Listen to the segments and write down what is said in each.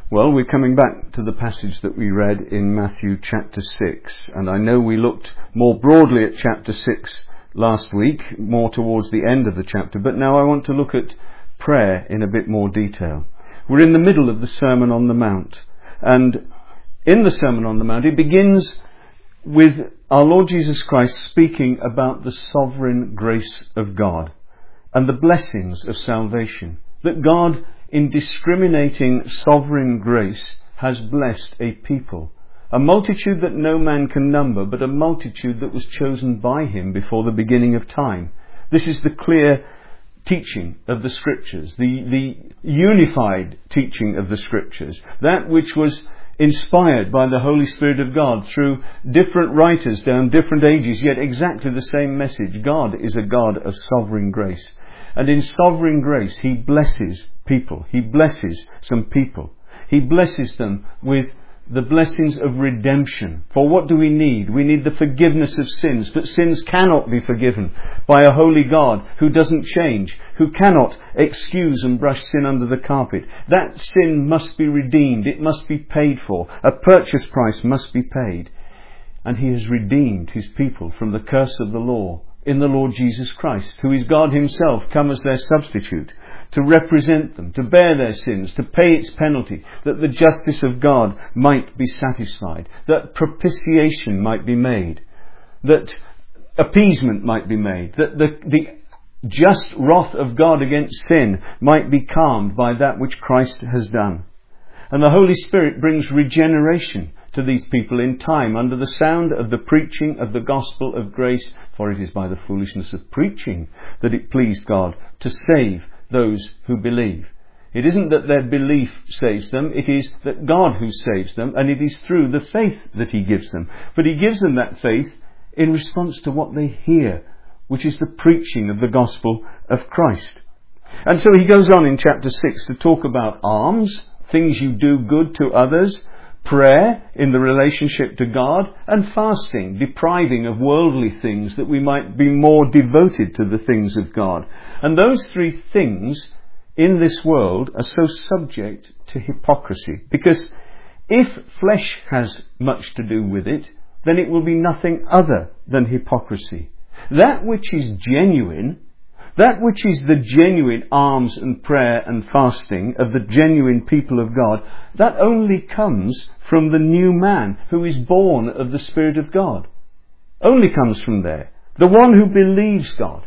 Well, we're coming back to the passage that we read in Matthew chapter 6, and I know we looked more broadly at chapter 6 last week, more towards the end of the chapter, but now I want to look at prayer in a bit more detail. We're in the middle of the Sermon on the Mount, and in the Sermon on the Mount it begins with our Lord Jesus Christ speaking about the sovereign grace of God and the blessings of salvation, that God in discriminating sovereign grace has blessed a people, a multitude that no man can number, but a multitude that was chosen by him before the beginning of time. This is the clear teaching of the Scriptures, the unified teaching of the Scriptures, that which was inspired by the Holy Spirit of God through different writers down different ages, yet exactly the same message. God is a God of sovereign grace. And in sovereign grace, He blesses people. He blesses some people. He blesses them with the blessings of redemption. For what do we need? We need the forgiveness of sins. But sins cannot be forgiven by a holy God who doesn't change, who cannot excuse and brush sin under the carpet. That sin must be redeemed. It must be paid for. A purchase price must be paid. And He has redeemed His people from the curse of the law in the Lord Jesus Christ, who is God Himself come as their substitute, to represent them, to bear their sins, to pay its penalty, that the justice of God might be satisfied, that propitiation might be made, that appeasement might be made, that the just wrath of God against sin might be calmed by that which Christ has done. And the Holy Spirit brings regeneration to these people in time under the sound of the preaching of the gospel of grace, for it is by the foolishness of preaching that it pleased God to save those who believe. It isn't that their belief saves them, it is that God who saves them, and it is through the faith that He gives them. But He gives them that faith in response to what they hear, which is the preaching of the gospel of Christ. And so He goes on in chapter 6 to talk about alms, things you do good to others, prayer in the relationship to God, and fasting, depriving of worldly things that we might be more devoted to the things of God. And those three things in this world are so subject to hypocrisy, because if flesh has much to do with it, then it will be nothing other than hypocrisy. That which is genuine, that which is the genuine alms and prayer and fasting of the genuine people of God, that only comes from the new man who is born of the Spirit of God. Only comes from there. The one who believes God.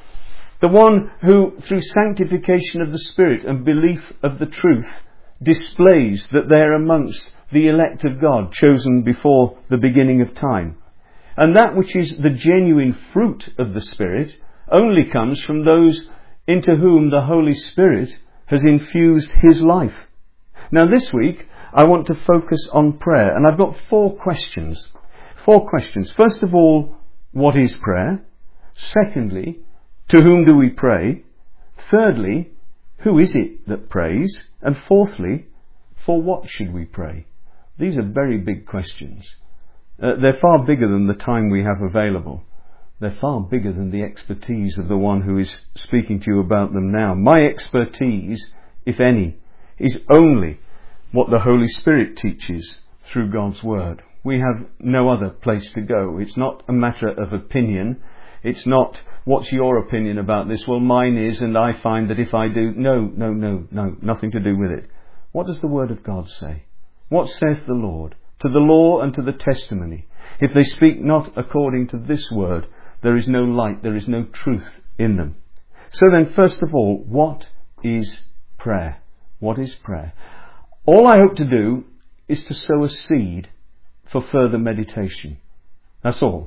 The one who, through sanctification of the Spirit and belief of the truth, displays that they are amongst the elect of God, chosen before the beginning of time. And that which is the genuine fruit of the Spirit only comes from those into whom the Holy Spirit has infused His life. Now this week I want to focus on prayer, and I've got 4 questions. 4 questions. First of all, what is prayer? Secondly, to whom do we pray? Thirdly, who is it that prays? And fourthly, for what should we pray? These are very big questions. They're far bigger than the time we have available. They're far bigger than the expertise of the one who is speaking to you about them now. My expertise, if any, is only what the Holy Spirit teaches through God's Word. We have no other place to go. It's not a matter of opinion. It's not, what's your opinion about this? Well, mine is, and I find that if I do... No, nothing to do with it. What does the Word of God say? What saith the Lord? To the law and to the testimony. If they speak not according to this Word, there is no light, there is no truth in them. So then, first of all, what is prayer? What is prayer? All I hope to do is to sow a seed for further meditation. That's all.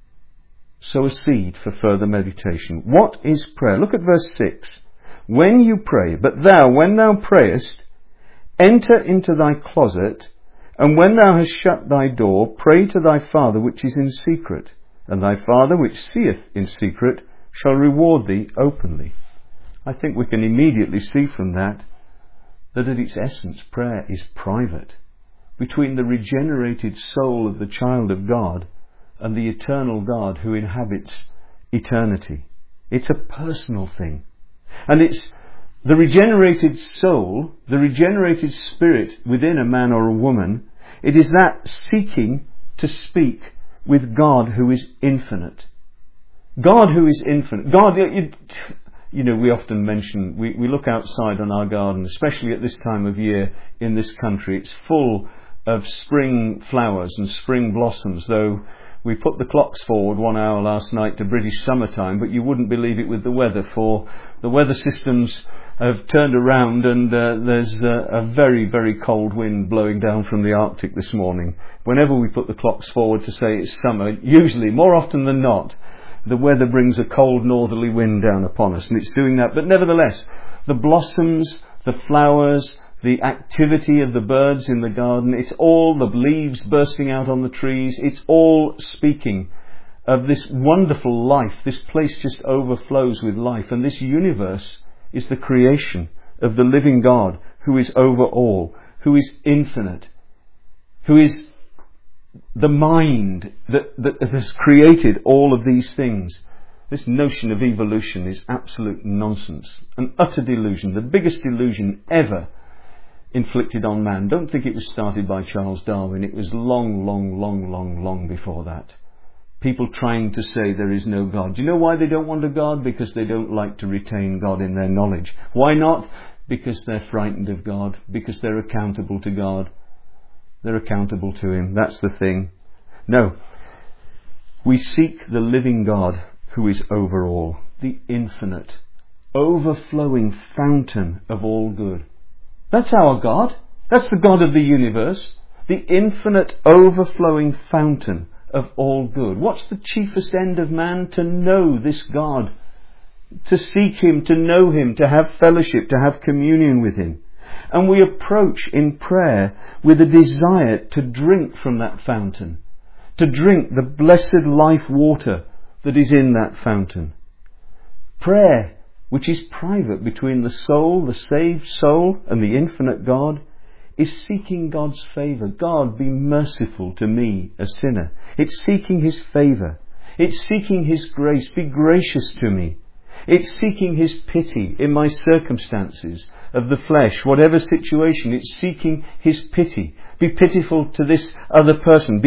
Sow a seed for further meditation. What is prayer? Look at verse 6. When you pray, but thou, when thou prayest, enter into thy closet, and when thou hast shut thy door, pray to thy Father which is in secret, and thy Father which seeth in secret shall reward thee openly. I think we can immediately see from that at its essence prayer is private, between the regenerated soul of the child of God and the eternal God who inhabits eternity. It's a personal thing. And it's the regenerated soul, the regenerated spirit within a man or a woman, it is that seeking to speak with God who is infinite. God who is infinite. God, you know, we often mention, we look outside on our garden, especially at this time of year in this country. It's full of spring flowers and spring blossoms, though we put the clocks forward 1 hour last night to British summertime, but you wouldn't believe it with the weather, for the weather systems have turned around and there's a very, very cold wind blowing down from the Arctic this morning. Whenever we put the clocks forward to say it's summer, usually, more often than not, the weather brings a cold northerly wind down upon us, and it's doing that. But nevertheless, the blossoms, the flowers, the activity of the birds in the garden, it's all the leaves bursting out on the trees, it's all speaking of this wonderful life. This place just overflows with life, and this universe is the creation of the living God who is over all, who is infinite, who is the mind that has created all of these things. This notion of evolution is absolute nonsense, an utter delusion, the biggest delusion ever inflicted on man. Don't think it was started by Charles Darwin. It was long before that. People trying to say there is no God. Do you know why they don't want a God? Because they don't like to retain God in their knowledge. Why not? Because they're frightened of God. Because they're accountable to God. They're accountable to Him. That's the thing. No. We seek the living God who is over all. The infinite, overflowing fountain of all good. That's our God. That's the God of the universe. The infinite, overflowing fountain of all good. What's the chiefest end of man? To know this God, to seek Him, to know Him, to have fellowship, to have communion with Him. And we approach in prayer with a desire to drink from that fountain, to drink the blessed life water that is in that fountain. Prayer, which is private between the soul, the saved soul, and the infinite God, is seeking God's favour. God, be merciful to me, a sinner. It's seeking His favour. It's seeking His grace. Be gracious to me. It's seeking His pity in my circumstances of the flesh, whatever situation. It's seeking His pity. Be pitiful to this other person.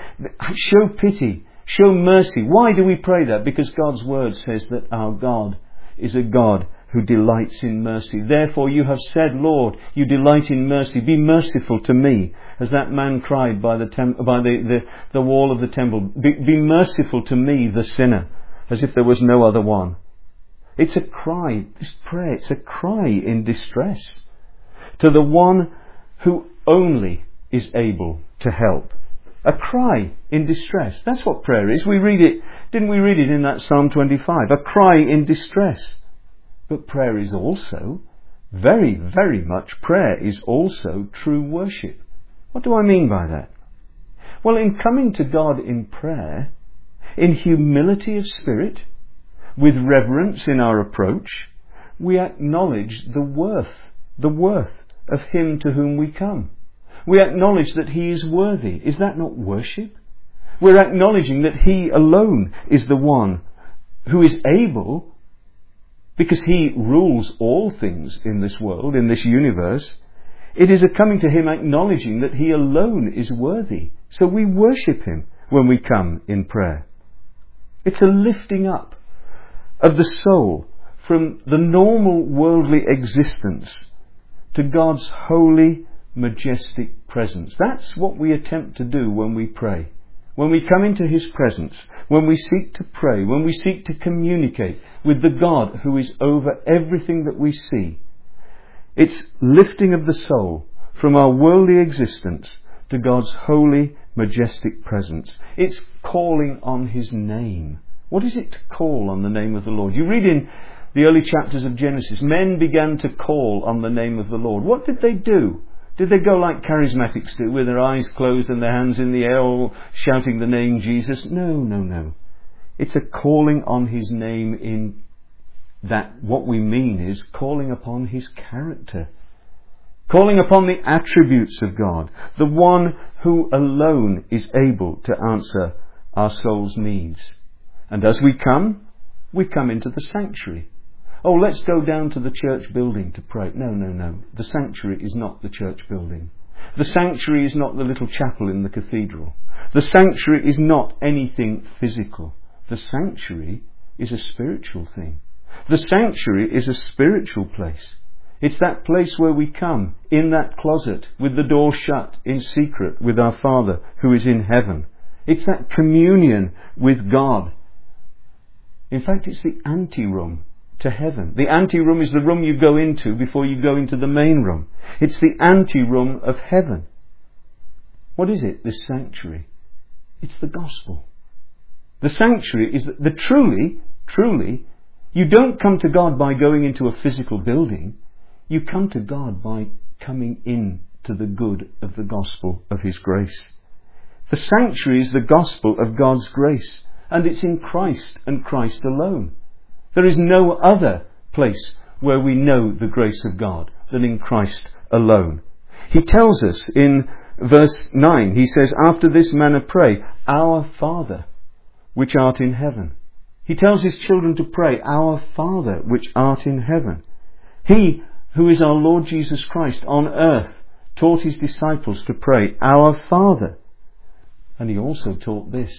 Show pity. Show mercy. Why do we pray that? Because God's word says that our God is a God who delights in mercy. Therefore you have said, Lord, you delight in mercy. Be merciful to me. As that man cried by the wall of the temple. Be merciful to me, the sinner. As if there was no other one. It's a cry, this prayer, it's a cry in distress to the one who only is able to help. A cry in distress. That's what prayer is. We read it, didn't we read it in that Psalm 25? A cry in distress. But prayer is also, very, very much, prayer is also true worship. What do I mean by that? Well, in coming to God in prayer, in humility of spirit, with reverence in our approach, we acknowledge the worth of Him to whom we come. We acknowledge that He is worthy. Is that not worship? We're acknowledging that He alone is the one who is able, because He rules all things in this world, in this universe. It is a coming to Him acknowledging that He alone is worthy. So we worship Him when we come in prayer. It's a lifting up of the soul from the normal worldly existence to God's holy, majestic presence. That's what we attempt to do when we pray. When we come into His presence, when we seek to pray, when we seek to communicate with the God who is over everything that we see. It's lifting of the soul from our worldly existence to God's holy, majestic presence. It's calling on His name. What is it to call on the name of the Lord? You read in the early chapters of Genesis, men began to call on the name of the Lord. What did they do? Did they go like charismatics do, with their eyes closed and their hands in the air, all shouting the name Jesus? No. It's a calling on His name in that what we mean is calling upon His character. Calling upon the attributes of God. The one who alone is able to answer our soul's needs. And as we come into the sanctuary. Oh, let's go down to the church building to pray. No, no, no. The sanctuary is not the church building. The sanctuary is not the little chapel in the cathedral. The sanctuary is not anything physical. The sanctuary is a spiritual thing. The sanctuary is a spiritual place. It's that place where we come in that closet with the door shut in secret with our Father who is in heaven. It's that communion with God. In fact, it's the anteroom to heaven. The anteroom is the room you go into before you go into the main room. It's the anteroom of heaven. What is it, this sanctuary? It's the gospel. The sanctuary is the truly, you don't come to God by going into a physical building. You come to God by coming in to the good of the gospel of His grace. The sanctuary is the gospel of God's grace, and it's in Christ and Christ alone. There is no other place where we know the grace of God than in Christ alone. He tells us in verse 9, he says, after this manner pray, Our Father, which art in heaven. He tells His children to pray, Our Father, which art in heaven. He, who is our Lord Jesus Christ on earth, taught His disciples to pray, Our Father. And He also taught this.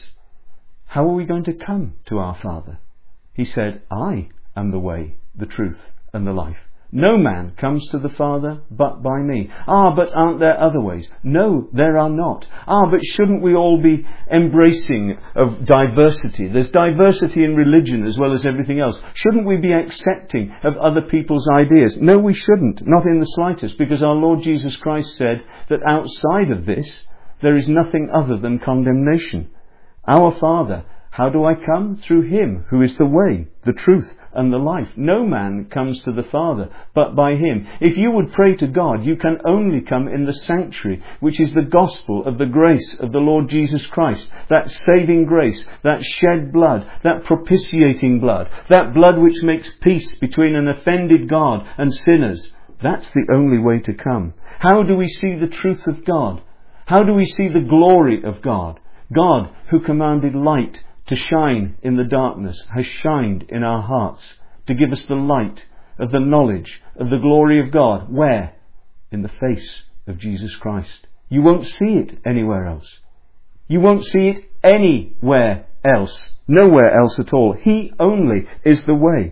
How are we going to come to our Father? He said, I am the way, the truth, and the life. No man comes to the Father but by me. But aren't there other ways? No, there are not. But shouldn't we all be embracing of diversity? There's diversity in religion as well as everything else. Shouldn't we be accepting of other people's ideas? No, we shouldn't. Not in the slightest, because our Lord Jesus Christ said that outside of this, there is nothing other than condemnation. Our Father, how do I come? Through Him who is the way, the truth, and the life. No man comes to the Father but by Him. If you would pray to God, you can only come in the sanctuary, which is the gospel of the grace of the Lord Jesus Christ. That saving grace, that shed blood, that propitiating blood, that blood which makes peace between an offended God and sinners. That's the only way to come. How do we see the truth of God? How do we see the glory of God? God, who commanded light to shine in the darkness, has shined in our hearts to give us the light of the knowledge of the glory of God. Where? In the face of Jesus Christ. You won't see it anywhere else. You won't see it anywhere else. Nowhere else at all. He only is the way.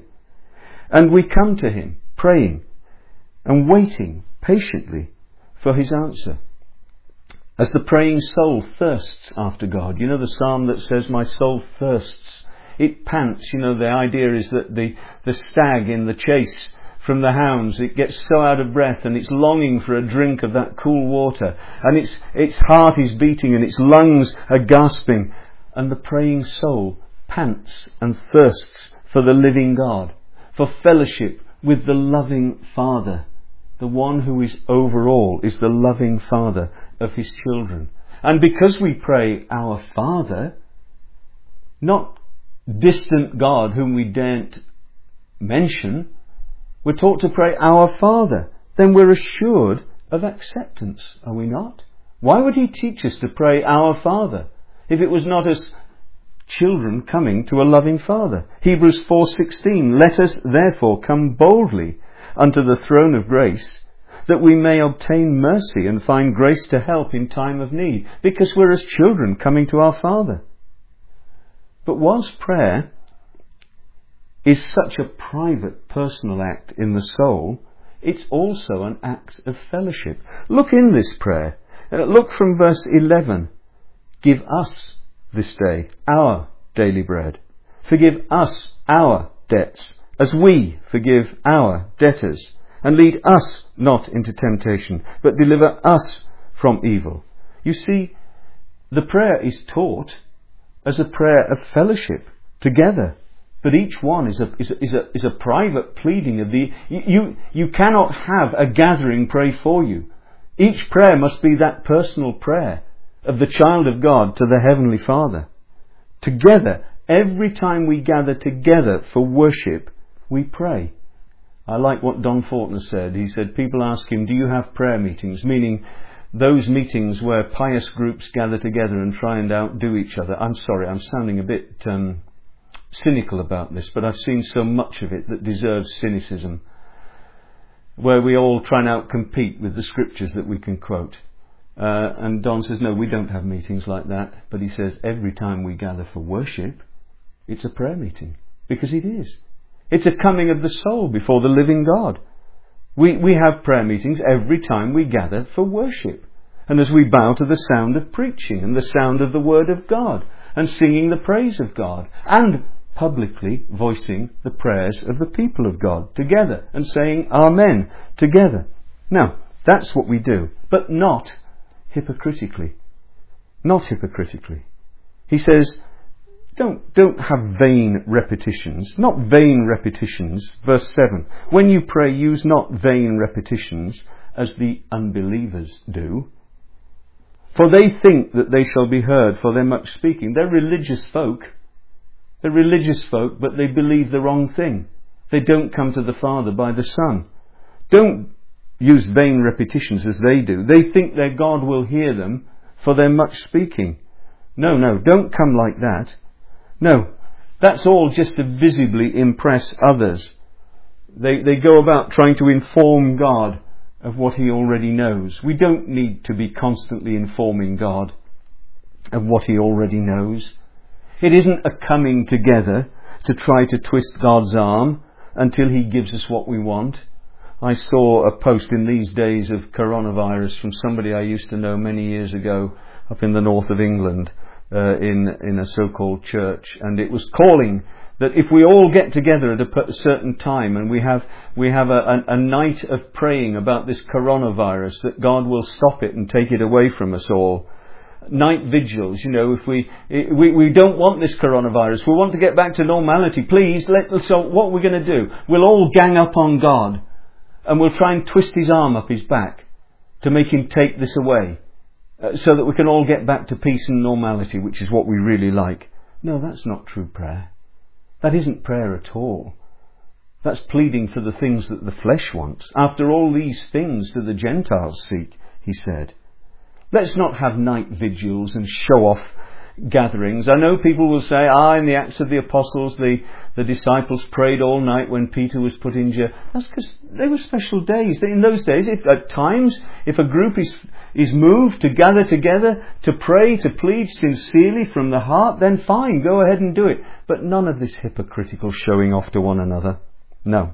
And we come to Him praying and waiting patiently for His answer. As the praying soul thirsts after God. You know the psalm that says, my soul thirsts. It pants. You know, the idea is that the stag in the chase from the hounds, it gets so out of breath and it's longing for a drink of that cool water. And its heart is beating and its lungs are gasping. And the praying soul pants and thirsts for the living God, for fellowship with the loving Father. The one who is over all is the loving Father of His children. And because we pray Our Father, not distant God whom we daren't mention, we're taught to pray Our Father, then we're assured of acceptance, are we not? Why would He teach us to pray Our Father if it was not as children coming to a loving Father? Hebrews 4:16, let us therefore come boldly unto the throne of grace, that we may obtain mercy and find grace to help in time of need, because we're as children coming to our Father. But whilst prayer is such a private, personal act in the soul, it's also an act of fellowship. Look in this prayer. Look from verse 11. Give us this day our daily bread. Forgive us our debts, as we forgive our debtors. And lead us not into temptation, but deliver us from evil. You see, the prayer is taught as a prayer of fellowship together. But each one is a private pleading of the... You cannot have a gathering pray for you. Each prayer must be that personal prayer of the child of God to the Heavenly Father. Together, every time we gather together for worship, we pray. I like what Don Fortner said. He said, people ask him, do you have prayer meetings? Meaning those meetings where pious groups gather together and try and outdo each other. I'm sorry, I'm sounding a bit cynical about this, but I've seen so much of it that deserves cynicism, where we all try and outcompete with the scriptures that we can quote. And Don says, no, we don't have meetings like that. But he says, every time we gather for worship, it's a prayer meeting. Because it is. It's a coming of the soul before the living God. We have prayer meetings every time we gather for worship. And as we bow to the sound of preaching and the sound of the Word of God and singing the praise of God and publicly voicing the prayers of the people of God together and saying Amen together. Now, that's what we do, but not hypocritically. Not hypocritically. He says, don't have vain repetitions. Not vain repetitions. Verse 7. When you pray, use not vain repetitions as the unbelievers do. For they think that they shall be heard for their much speaking. They're religious folk. They're religious folk, but they believe the wrong thing. They don't come to the Father by the Son. Don't use vain repetitions as they do. They think their God will hear them for their much speaking. No, don't come like that. No, that's all just to visibly impress others. They go about trying to inform God of what He already knows. We don't need to be constantly informing God of what He already knows. It isn't a coming together to try to twist God's arm until He gives us what we want. I saw a post in these days of coronavirus from somebody I used to know many years ago up in the north of England, in a so-called church, and it was calling that if we all get together at a certain time and we have a night of praying about this coronavirus, that God will stop it and take it away from us all. Night vigils, if we don't want this coronavirus, we want to get back to normality, please, so what we're going to do, we'll all gang up on God and we'll try and twist His arm up His back to make Him take this away, so that we can all get back to peace and normality, which is what we really like. No, that's not true prayer. That isn't prayer at all. That's pleading for the things that the flesh wants. After all these things do the Gentiles seek, He said. Let's not have night vigils and show-off gatherings. I know people will say, in the Acts of the Apostles, the disciples prayed all night when Peter was put in jail. That's because they were special days. In those days, at times, if a group is moved to gather together, to pray, to plead sincerely from the heart, then fine, go ahead and do it. But none of this hypocritical showing off to one another. No.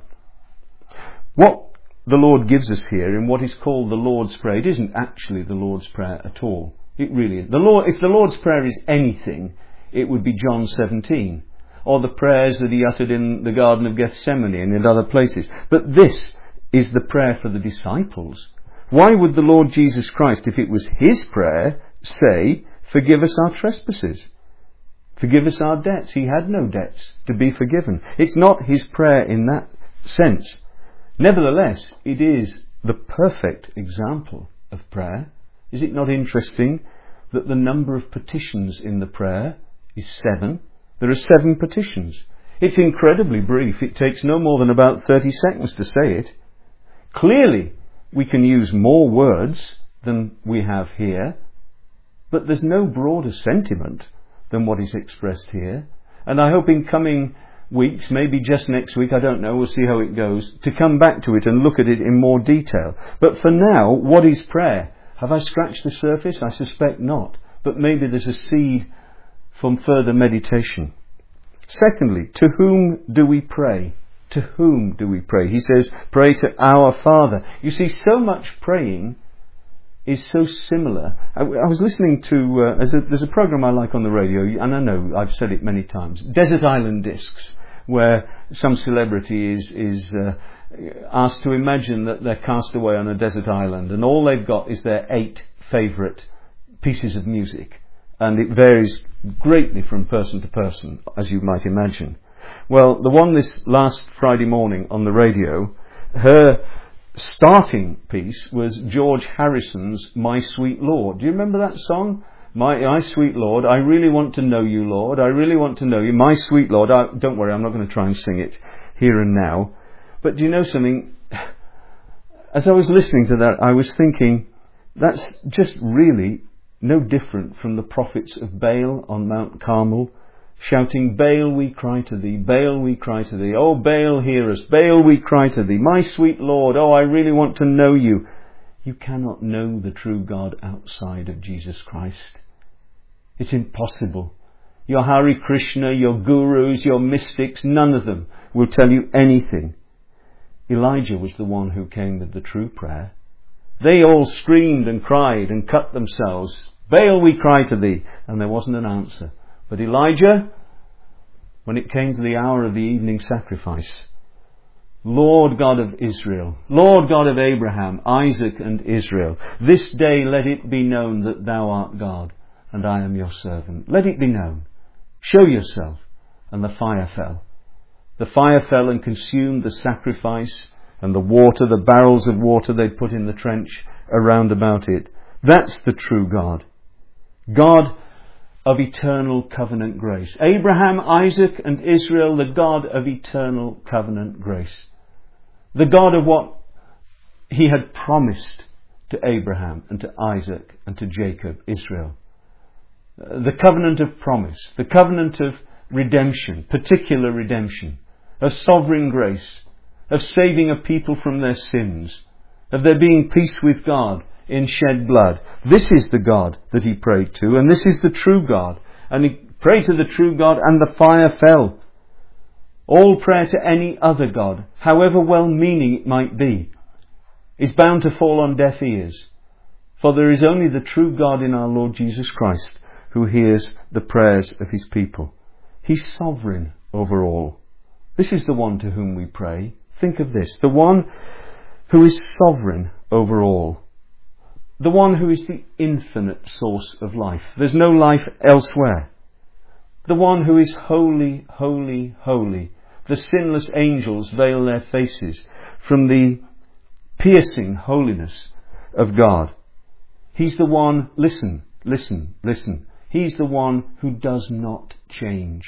What the Lord gives us here in what is called the Lord's Prayer, it isn't actually the Lord's Prayer at all. It really is. If the Lord's Prayer is anything, it would be John 17, or the prayers that He uttered in the Garden of Gethsemane and in other places. But this is the prayer for the disciples. Why would the Lord Jesus Christ, if it was His prayer, say, forgive us our trespasses? Forgive us our debts. He had no debts to be forgiven. It's not His prayer in that sense. Nevertheless, it is the perfect example of prayer. Is it not interesting that the number of petitions in the prayer is 7? There are 7 petitions. It's incredibly brief. It takes no more than about 30 seconds to say it. Clearly, we can use more words than we have here, but there's no broader sentiment than what is expressed here. And I hope in coming weeks, maybe just next week, I don't know, we'll see how it goes, to come back to it and look at it in more detail. But for now, what is prayer? Have I scratched the surface? I suspect not. But maybe there's a seed from further meditation. Secondly, to whom do we pray? To whom do we pray? He says, pray to our Father. You see, so much praying is so similar. I was listening to, there's a program I like on the radio, and I know I've said it many times, Desert Island Discs, where some celebrity is asked to imagine that they're cast away on a desert island, and all they've got is their 8 favourite pieces of music. And it varies greatly from person to person, as you might imagine. Well, the one this last Friday morning on the radio, her starting piece was George Harrison's My Sweet Lord. Do you remember that song? My sweet Lord, I really want to know you, Lord. I really want to know you. My sweet Lord. Don't worry, I'm not going to try and sing it here and now. But do you know something? As I was listening to that, I was thinking, that's just really no different from the prophets of Baal on Mount Carmel, shouting, Baal, we cry to thee, Baal, we cry to thee, oh Baal, hear us, Baal, we cry to thee, my sweet Lord, oh I really want to know you. You cannot know the true God outside of Jesus Christ. It's impossible. Your Hare Krishna, your gurus, your mystics, none of them will tell you anything. Elijah was the one who came with the true prayer. They all screamed and cried and cut themselves. Baal, we cry to thee. And there wasn't an answer. But Elijah, when it came to the hour of the evening sacrifice, Lord God of Israel, Lord God of Abraham, Isaac and Israel, this day let it be known that thou art God, and I am your servant. Let it be known. Show yourself. And the fire fell. The fire fell and consumed the sacrifice and the water, the barrels of water they'd put in the trench around about it. That's the true God. God of eternal covenant grace. Abraham, Isaac and Israel, the God of eternal covenant grace. The God of what he had promised to Abraham and to Isaac and to Jacob, Israel. The covenant of promise, the covenant of redemption, particular redemption, of sovereign grace, of saving a people from their sins, of there being peace with God in shed blood. This is the God that he prayed to, and this is the true God. And he prayed to the true God, and the fire fell. All prayer to any other God, however well-meaning it might be, is bound to fall on deaf ears. For there is only the true God in our Lord Jesus Christ who hears the prayers of his people. He's sovereign over all. This is the one to whom we pray. Think of this. The one who is sovereign over all. The one who is the infinite source of life. There's no life elsewhere. The one who is holy, holy, holy. The sinless angels veil their faces from the piercing holiness of God. He's the one, listen, listen, listen. He's the one who does not change.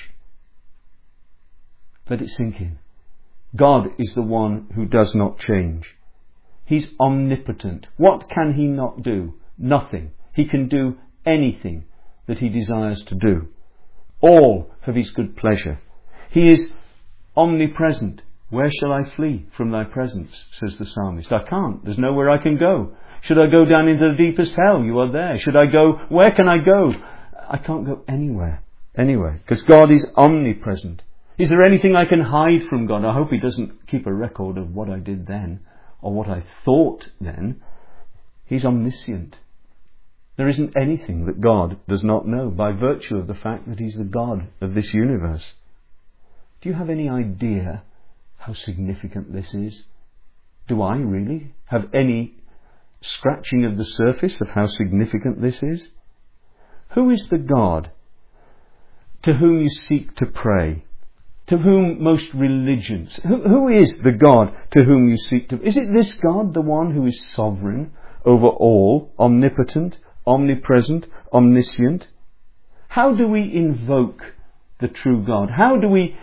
Let it sink in. God is the one who does not change. He's omnipotent. What can he not do? Nothing. He can do anything that he desires to do. All of his good pleasure. He is omnipresent. Where shall I flee from thy presence, says the psalmist. I can't. There's nowhere I can go. Should I go down into the deepest hell? You are there. Should I go? Where can I go? I can't go anywhere. Anywhere. Because God is omnipresent. Is there anything I can hide from God? I hope he doesn't keep a record of what I did then or what I thought then. He's omniscient. There isn't anything that God does not know by virtue of the fact that he's the God of this universe. Do you have any idea how significant this is? Do I really have any scratching of the surface of how significant this is? Who is the God to whom you seek to pray? To whom most religions? Who is the God to whom you seek to... Is it this God, the one who is sovereign over all, omnipotent, omnipresent, omniscient? How do we invoke the true God? How do we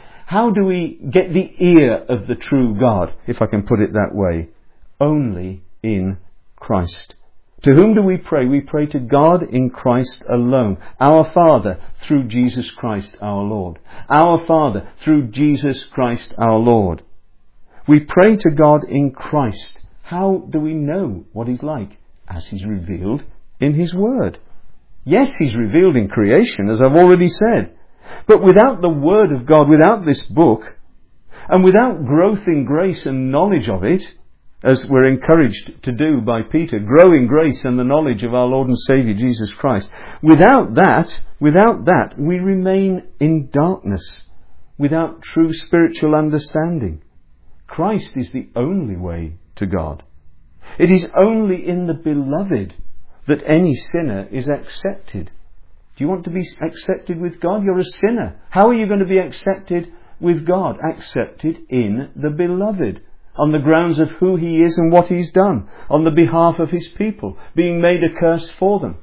get the ear of the true God, if I can put it that way? Only in Christ. To whom do we pray? We pray to God in Christ alone. Our Father, through Jesus Christ our Lord. Our Father, through Jesus Christ our Lord. We pray to God in Christ. How do we know what he's like? As he's revealed in his Word. Yes, he's revealed in creation, as I've already said. But without the Word of God, without this book, and without growth in grace and knowledge of it, as we're encouraged to do by Peter, grow in grace and the knowledge of our Lord and Saviour Jesus Christ. Without that, we remain in darkness, without true spiritual understanding. Christ is the only way to God. It is only in the Beloved that any sinner is accepted. Do you want to be accepted with God? You're a sinner. How are you going to be accepted with God? Accepted in the Beloved. On the grounds of who he is and what he's done, on the behalf of his people, being made a curse for them,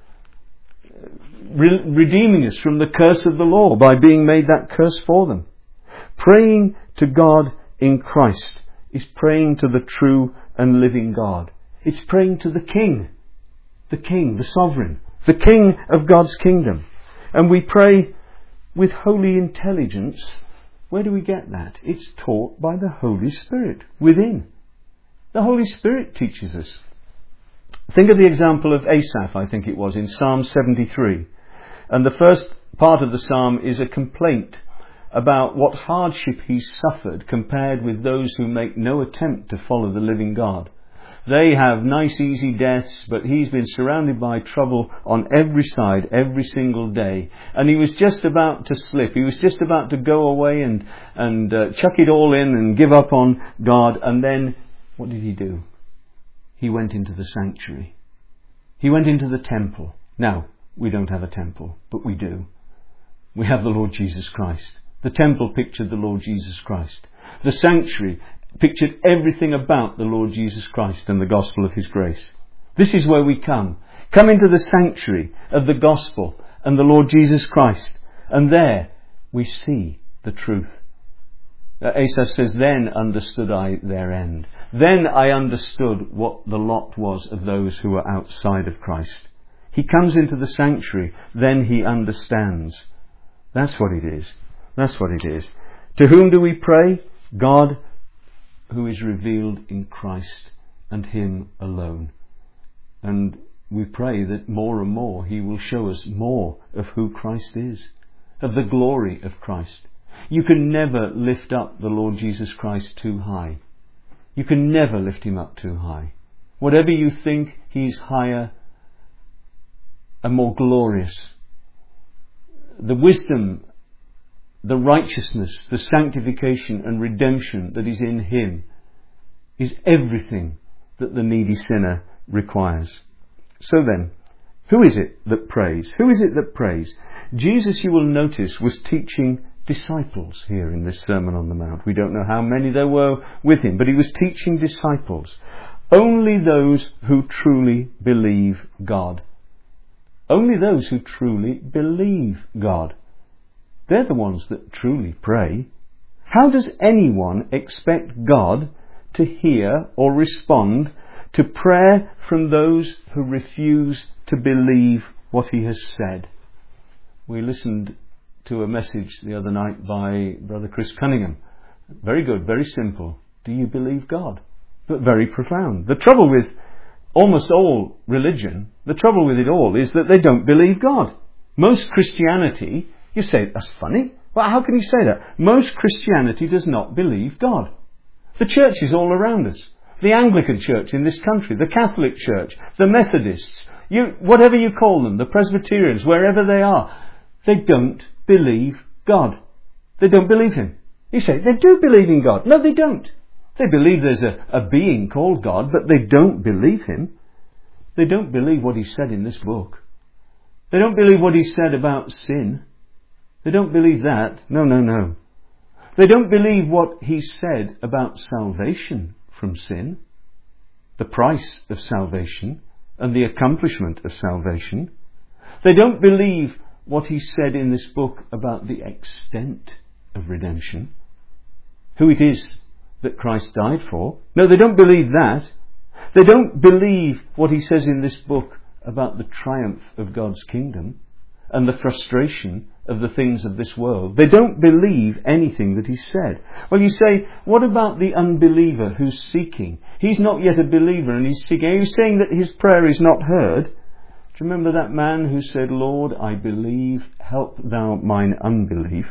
redeeming us from the curse of the law by being made that curse for them. Praying to God in Christ is praying to the true and living God. It's praying to the King, the Sovereign, the King of God's kingdom. And we pray with holy intelligence. Where do we get that? It's taught by the Holy Spirit within. The Holy Spirit teaches us. Think of the example of Asaph, I think it was, in Psalm 73. And the first part of the psalm is a complaint about what hardship he's suffered compared with those who make no attempt to follow the living God. They have nice easy deaths, but he's been surrounded by trouble on every side, every single day. And he was just about to slip. He was just about to go away and chuck it all in and give up on God. And then, what did he do? He went into the sanctuary. He went into the temple. Now, we don't have a temple, but we do. We have the Lord Jesus Christ. The temple pictured the Lord Jesus Christ. The sanctuary pictured everything about the Lord Jesus Christ and the gospel of his grace. This is where we come. Come into the sanctuary of the gospel and the Lord Jesus Christ. And there we see the truth. Asaph says, then understood I their end. Then I understood what the lot was of those who were outside of Christ. He comes into the sanctuary, then he understands. That's what it is. That's what it is. To whom do we pray? God, who is revealed in Christ and him alone. And we pray that more and more he will show us more of who Christ is, of the glory of Christ. You can never lift up the Lord Jesus Christ too high. You can never lift him up too high. Whatever you think, he's higher and more glorious. The wisdom, the righteousness, the sanctification and redemption that is in him is everything that the needy sinner requires. So then, who is it that prays? Who is it that prays? Jesus, you will notice, was teaching disciples here in this Sermon on the Mount. We don't know how many there were with him, but he was teaching disciples. Only those who truly believe God. Only those who truly believe God. They're the ones that truly pray. How does anyone expect God to hear or respond to prayer from those who refuse to believe what he has said? We listened to a message the other night by Brother Chris Cunningham. Very good, very simple. Do you believe God? But very profound. The trouble with almost all religion, the trouble with it all is that they don't believe God. Most Christianity, you say, that's funny. Well, how can you say that? Most Christianity does not believe God. The churches all around us, the Anglican Church in this country, the Catholic Church, the Methodists, whatever you call them, the Presbyterians, wherever they are, they don't believe God. They don't believe him. You say, they do believe in God. No, they don't. They believe there's a being called God, but they don't believe him. They don't believe what he said in this book. They don't believe what he said about sin. They don't believe that. No. They don't believe what he said about salvation from sin, the price of salvation and the accomplishment of salvation. They don't believe what he said in this book about the extent of redemption, who it is that Christ died for. No, they don't believe that. They don't believe what he says in this book about the triumph of God's kingdom and the frustration of the things of this world. They don't believe anything that he said. Well, you say, what about the unbeliever who's seeking? He's not yet a believer and he's seeking. Are you saying that his prayer is not heard? Do you remember that man who said, Lord, I believe, help thou mine unbelief?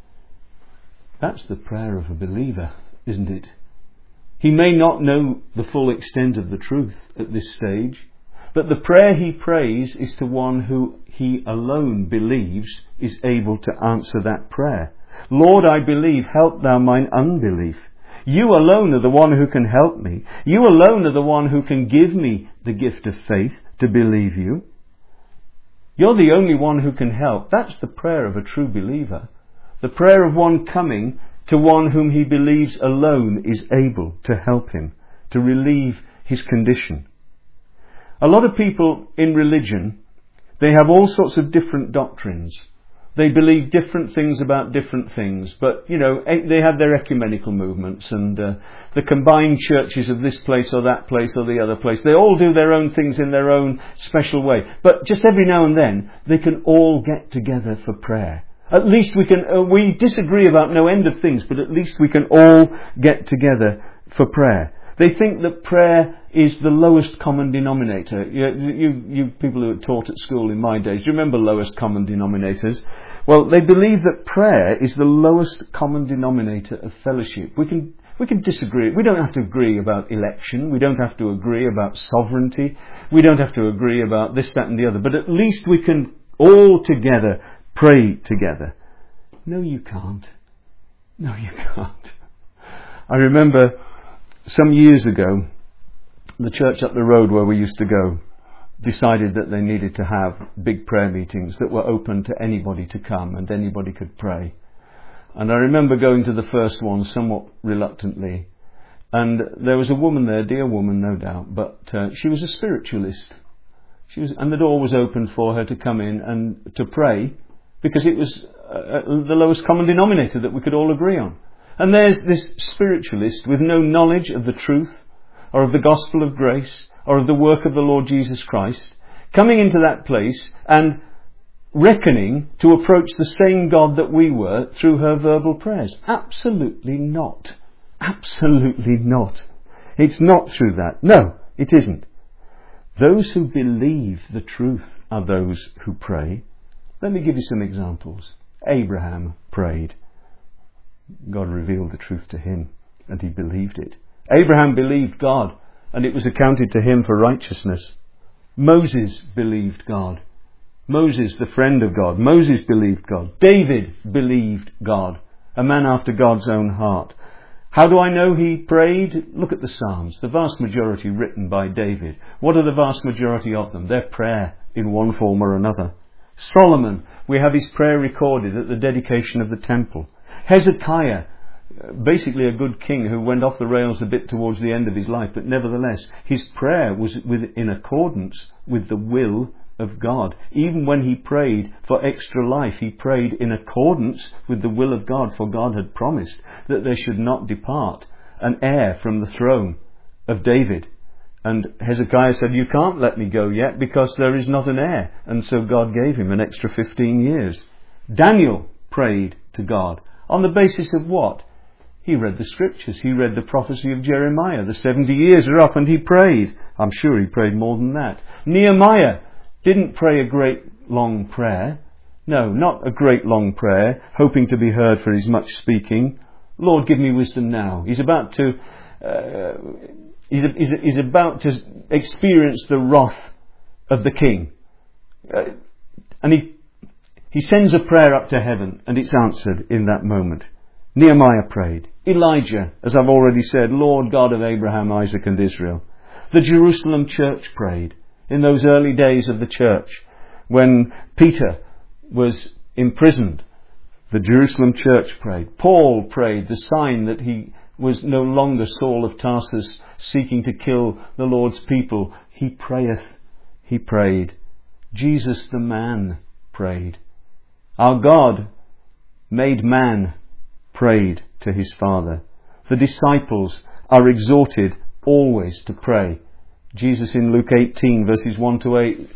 That's the prayer of a believer, isn't it? He may not know the full extent of the truth at this stage, but the prayer he prays is to one who he alone believes is able to answer that prayer. Lord, I believe, help thou mine unbelief. You alone are the one who can help me. You alone are the one who can give me the gift of faith to believe you. You're the only one who can help. That's the prayer of a true believer. The prayer of one coming to one whom he believes alone is able to help him, to relieve his condition. A lot of people in religion, they have all sorts of different doctrines. They believe different things about different things, but, they have their ecumenical movements and the combined churches of this place or that place or the other place. They all do their own things in their own special way. But just every now and then, they can all get together for prayer. At least we can, we disagree about no end of things, but at least we can all get together for prayer. They think that prayer is the lowest common denominator. You people who were taught at school in my days, do you remember lowest common denominators? Well, they believe that prayer is the lowest common denominator of fellowship. We can disagree. We don't have to agree about election. We don't have to agree about sovereignty. We don't have to agree about this, that and the other. But at least we can all together pray together. No, you can't. No, you can't. I remember some years ago, the church up the road where we used to go decided that they needed to have big prayer meetings that were open to anybody to come and anybody could pray. And I remember going to the first one somewhat reluctantly. And there was a woman there, dear woman no doubt, but she was a spiritualist. And the door was open for her to come in and to pray, because it was the lowest common denominator that we could all agree on. And there's this spiritualist with no knowledge of the truth, or of the gospel of grace, or of the work of the Lord Jesus Christ, coming into that place and reckoning to approach the same God that we were through her verbal prayers. Absolutely not. Absolutely not. It's not through that. No, it isn't. Those who believe the truth are those who pray. Let me give you some examples. Abraham prayed. God revealed the truth to him, and he believed it. Abraham believed God, and it was accounted to him for righteousness. Moses believed God. Moses, the friend of God. Moses believed God. David believed God. A man after God's own heart. How do I know he prayed? Look at the Psalms. The vast majority written by David. What are the vast majority of them? They're prayer in one form or another. Solomon, we have his prayer recorded at the dedication of the temple. Hezekiah, basically a good king who went off the rails a bit towards the end of his life, but nevertheless, his prayer was in accordance with the will of God. Even when he prayed for extra life, he prayed in accordance with the will of God, for God had promised that there should not depart an heir from the throne of David. And Hezekiah said, you can't let me go yet because there is not an heir. And so God gave him an extra 15 years. Daniel prayed to God. On the basis of what? He read the scriptures. He read the prophecy of Jeremiah. The 70 years are up and he prayed. I'm sure he prayed more than that. Nehemiah didn't pray a great long prayer. No, not a great long prayer, hoping to be heard for his much speaking. Lord, give me wisdom now. He's about to experience the wrath of the king. And he sends a prayer up to heaven, and it's answered in that moment. Nehemiah prayed. Elijah, as I've already said, Lord God of Abraham, Isaac and Israel. The Jerusalem church prayed. In those early days of the church, when Peter was imprisoned, the Jerusalem church prayed. Paul prayed, the sign that he was no longer Saul of Tarsus, seeking to kill the Lord's people. He prayeth. He prayed. Jesus the man prayed. Our God, made man, prayed to his Father. The disciples are exhorted always to pray. Jesus in Luke 18 verses 1 to 8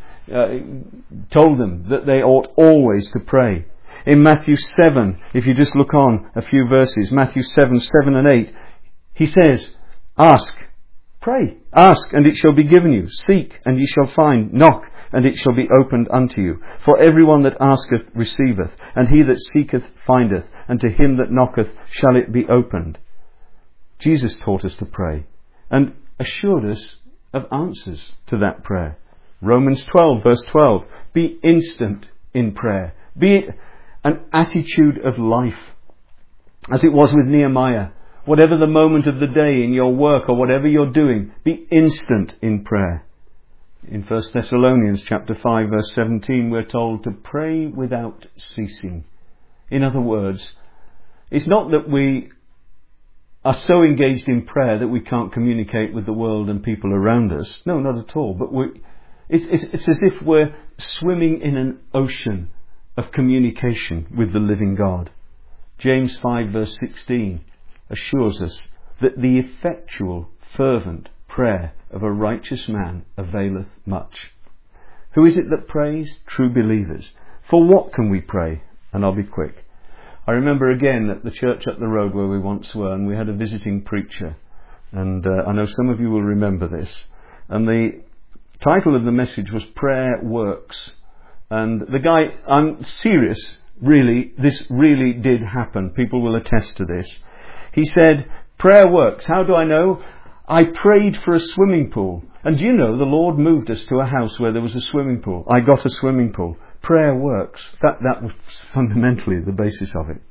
told them that they ought always to pray. In Matthew 7, if you just look on a few verses, Matthew 7 and 8, he says, ask, pray, ask and it shall be given you, seek and ye shall find, knock and it shall be opened unto you. For everyone that asketh receiveth, and he that seeketh findeth, and to him that knocketh shall it be opened. Jesus taught us to pray and assured us of answers to that prayer. Romans 12 verse 12, be instant in prayer. Be it an attitude of life, as it was with Nehemiah. Whatever the moment of the day in your work or whatever you're doing, be instant in prayer. In 1 Thessalonians chapter 5 verse 17, we're told to pray without ceasing. In other words, it's not that we are so engaged in prayer that we can't communicate with the world and people around us. No, not at all. But it's as if we're swimming in an ocean of communication with the living God. James 5 verse 16 assures us that the effectual, fervent prayer of a righteous man availeth much. Who is it that prays? True believers. For what can we pray? And I'll be quick. I remember again at the church up the road where we once were, and we had a visiting preacher. And I know some of you will remember this. And the title of the message was Prayer Works. And the guy, I'm serious, really, this really did happen. People will attest to this. He said, prayer works. How do I know? I prayed for a swimming pool. And you know, the Lord moved us to a house where there was a swimming pool. I got a swimming pool. Prayer works. That was fundamentally the basis of it.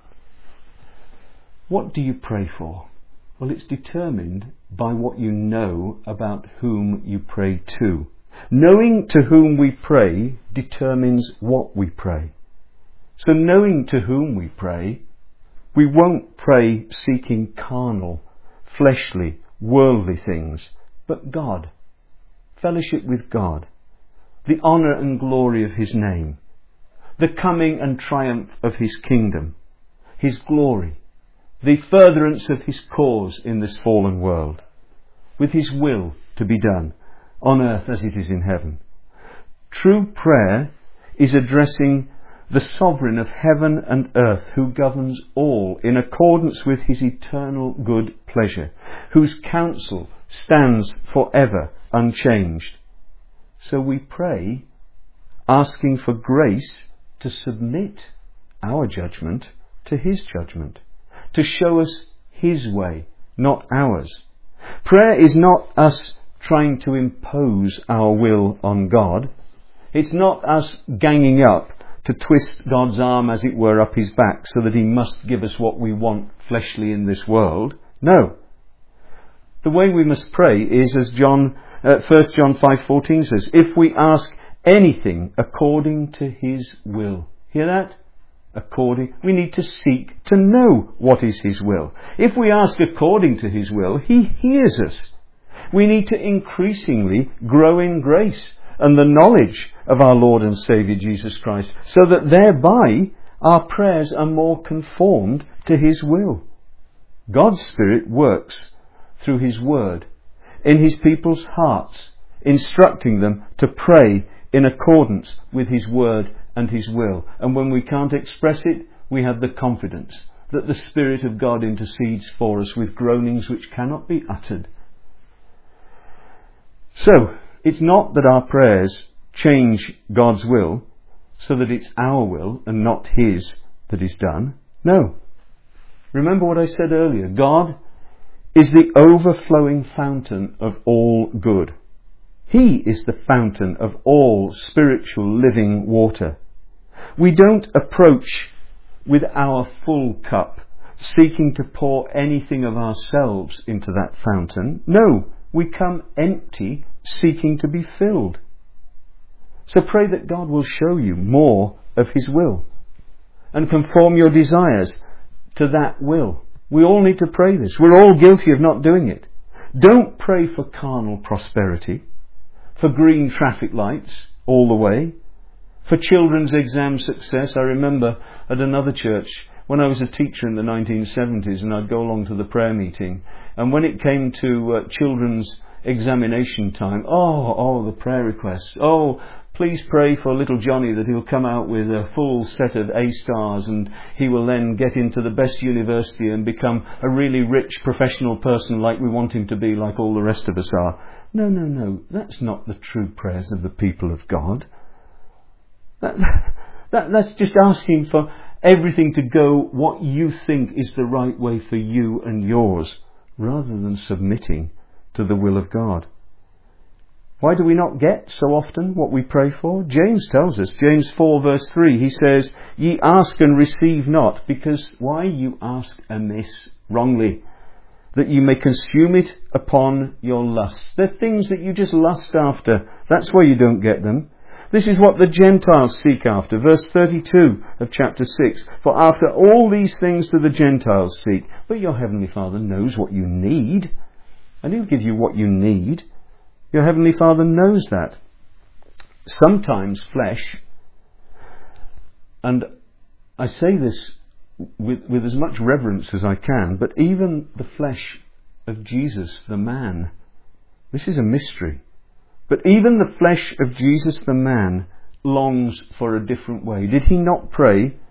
What do you pray for? Well, it's determined by what you know about whom you pray to. Knowing to whom we pray determines what we pray. So knowing to whom we pray, we won't pray seeking carnal, fleshly, worldly things, but God. Fellowship with God. The honour and glory of His name. The coming and triumph of His kingdom. His glory. The furtherance of His cause in this fallen world. With His will to be done, on earth as it is in heaven. True prayer is addressing the sovereign of heaven and earth, who governs all in accordance with His eternal good pleasure, whose counsel stands forever unchanged. So we pray, asking for grace to submit our judgment to His judgment, to show us His way, not ours. Prayer is not us trying to impose our will on God. It's not us ganging up to twist God's arm, as it were, up His back so that He must give us what we want fleshly in this world. No. The way we must pray is as 1 John 5:14 says, if we ask anything according to His will. Hear that? According. We need to seek to know what is His will. If we ask according to His will, He hears us. We need to increasingly grow in grace and the knowledge of our Lord and Saviour Jesus Christ, so that thereby our prayers are more conformed to His will. God's Spirit works through His Word in His people's hearts, instructing them to pray in accordance with His Word and His will. And when we can't express it, we have the confidence that the Spirit of God intercedes for us with groanings which cannot be uttered. So, it's not that our prayers change God's will so that it's our will and not His that is done. No. Remember what I said earlier. God is the overflowing fountain of all good. He is the fountain of all spiritual living water. We don't approach with our full cup, seeking to pour anything of ourselves into that fountain. No, we come empty, seeking to be filled. So pray that God will show you more of His will and conform your desires to that will. We all need to pray this. We're all guilty of not doing it. Don't pray for carnal prosperity, for green traffic lights all the way, for children's exam success. I remember at another church when I was a teacher in the 1970s, and I'd go along to the prayer meeting, and when it came to children's examination time, the prayer requests. Please pray for little Johnny that he'll come out with a full set of A stars and he will then get into the best university and become a really rich professional person like we want him to be, like all the rest of us are. No. That's not the true prayers of the people of God. That's just asking for everything to go what you think is the right way for you and yours, rather than submitting to the will of God. Why do we not get so often what we pray for? James tells us, James 4 verse 3, he says, ye ask and receive not, because why? You ask amiss, wrongly, that you may consume it upon your lusts. They're things that you just lust after. That's why you don't get them. This is what the Gentiles seek after. Verse 32 of chapter 6. For after all these things do the Gentiles seek. But your Heavenly Father knows what you need, and He'll give you what you need. Your Heavenly Father knows that. Sometimes flesh, and I say this with as much reverence as I can, but even the flesh of Jesus, the man, this is a mystery. But even the flesh of Jesus, the man, longs for a different way. Did He not pray,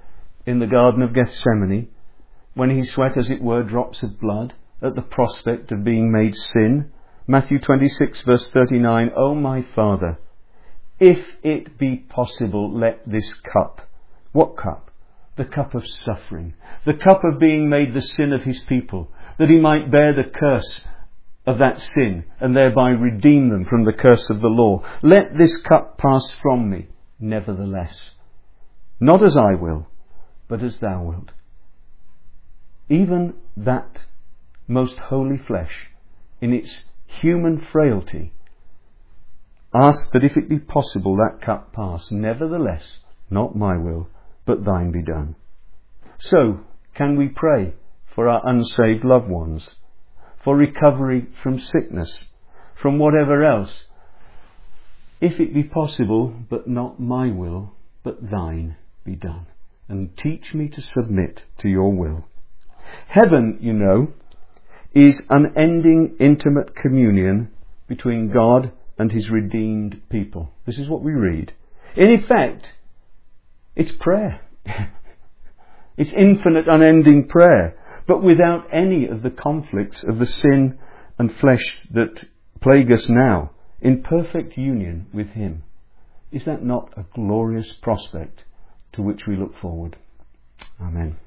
in the Garden of Gethsemane, when he sweat, as it were, drops of blood at the prospect of being made sin. Matthew 26 verse 39, "O my Father, if it be possible, let this cup," what cup? The cup of suffering, the cup of being made the sin of his people, that he might bear the curse of that sin and thereby redeem them from the curse of the law. "Let this cup pass from me, nevertheless. Not as I will, but as thou wilt." Even that most holy flesh, in its human frailty, asked that if it be possible that cup pass. "Nevertheless, not my will, but thine be done." So, can we pray for our unsaved loved ones, for recovery from sickness, from whatever else? "If it be possible, but not my will, but thine be done. And teach me to submit to your will." Heaven, you know, is unending intimate communion between God and his redeemed people. This is what we read. In effect, it's prayer. It's infinite, unending prayer, but without any of the conflicts of the sin and flesh that plague us now, in perfect union with him. Is that not a glorious prospect to which we look forward? Amen.